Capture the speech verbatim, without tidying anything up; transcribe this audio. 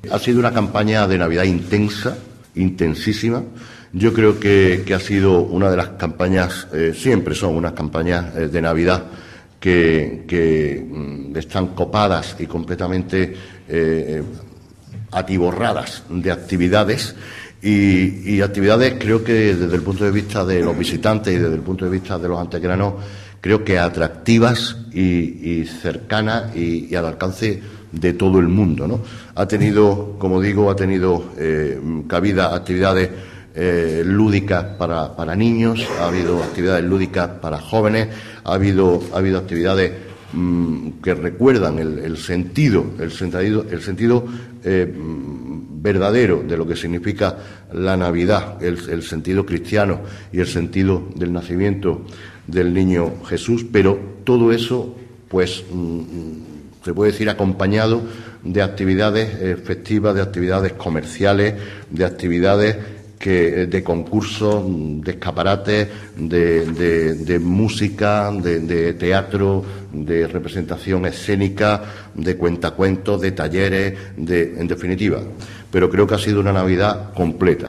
Ha sido una campaña de Navidad intensa, intensísima. Yo creo que, que ha sido una de las campañas, eh, siempre son unas campañas eh, de Navidad que, que mm, están copadas y completamente eh, atiborradas de actividades. Y, y actividades, creo que desde el punto de vista de los visitantes y desde el punto de vista de los antequeranos, creo que atractivas y, y cercanas y, y al alcance de todo el mundo, ¿no? Ha tenido, como digo, ha tenido eh, cabida actividades eh, lúdicas para, para niños, ha habido actividades lúdicas para jóvenes, ha habido, ha habido actividades mmm, que recuerdan el, el sentido, el sentido, el sentido eh, verdadero de lo que significa la Navidad, el, el sentido cristiano y el sentido del nacimiento del niño Jesús, pero todo eso, pues, mmm, se puede decir acompañado de actividades eh, festivas, de actividades comerciales, de actividades que, de concursos, de escaparates, de, de, de música, de, de teatro, de representación escénica, de cuentacuentos, de talleres, de, en definitiva. Pero creo que ha sido una Navidad completa.